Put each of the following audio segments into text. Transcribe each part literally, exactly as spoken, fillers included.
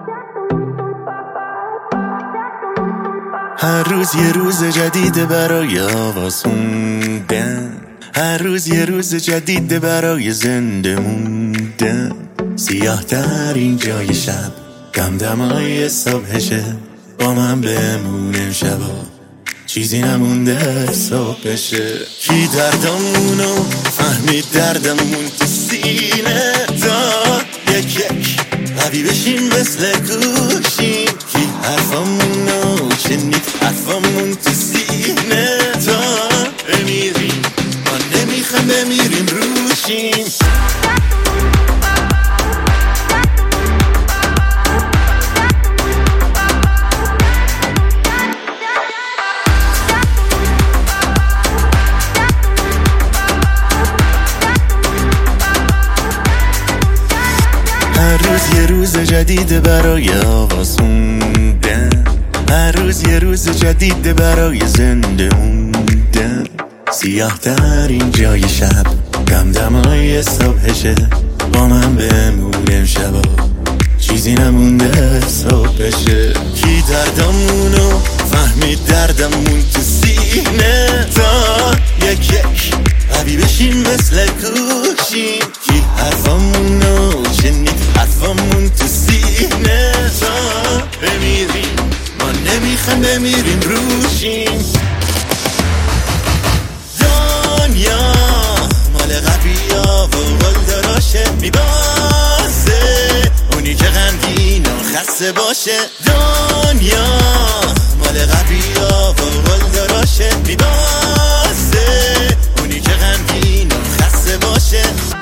هر روز یه روز جدید برای آواز خوندن، هر روز یه روز جدید برای زنده موندن. سیاه ترین جای شب دمدمای صبحشه، با من بمونم شبا چیزی نمونده صبح بشه. کی دردمونو فهمید دردمون تو سینه تا یک یک قوی بشیم مثل گوشیم. کی حرفمونو شنید حرفمون تو سینه تا بمیریم، ما نمیخوام بمیریم روشیم. هر روز یه روز جدید برای آواز خوندن، هر روز یه روز جدید برای زنده موندن. سیاه ترین جای شب دمدمای صبحشه، با من بمونم شبا چیزی نمونده صبح بشه. کی دردمونو فهمید دردمون تو سینه تا یک یک قوی بشیم مثل گوشیم. کی حرفمونو شنید حرفمون تو سینه تا بمیریم، ما نمیخوام بمیریم روشیم. دنیا مال قویا و قلدراشه، میبازه اونی که غمگین و خسته باشه. دنیا مال قویا و قلدراشه، میبازه اونی که غمگین و خسته باشه.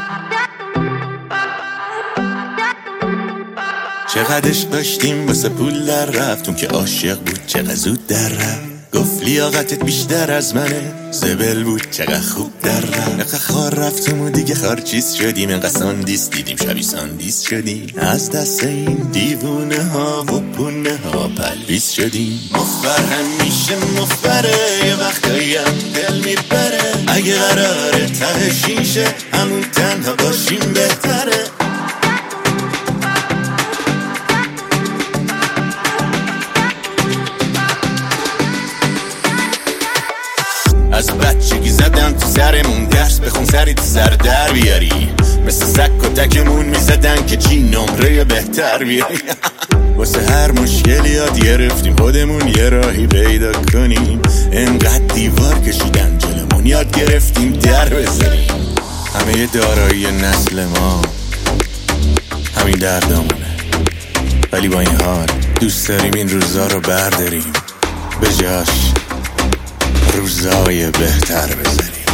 چقدرش داشتیم واسه پول در رفتون که عاشق بود چقدر زود در رفت. گفت لیاقتت بیشتر از منه، زبل بود چقدر خوب در رفت. نقه خار رفتم و دیگه خار چیز شدیم، انقدر ساندیس دیدیم شبی ساندیس شدیم. از دست این دیوونه ها و پونه ها پلویز شدیم. مفبر همیشه مفبره، یه وقتایی هم دل میبره. اگه قراره ته شیشه همون تنها باشیم بهتره. از بچگی زدم تو سرمون درس بخون سری تو سر در بیاری. مثل سک و تکمون میزدن که چی نمره بهتر بیاری. واسه هر مشکلی یاد گرفتیم خودمون یه راهی پیدا کنیم. انقدر دیوار کشیدن جلمون یاد گرفتیم در بزنیم. همه دارایی نسل ما همین دردمونه، ولی با این حال دوست داریم این روزا رو برداریم، به جاش روزای بهتر بذاریم.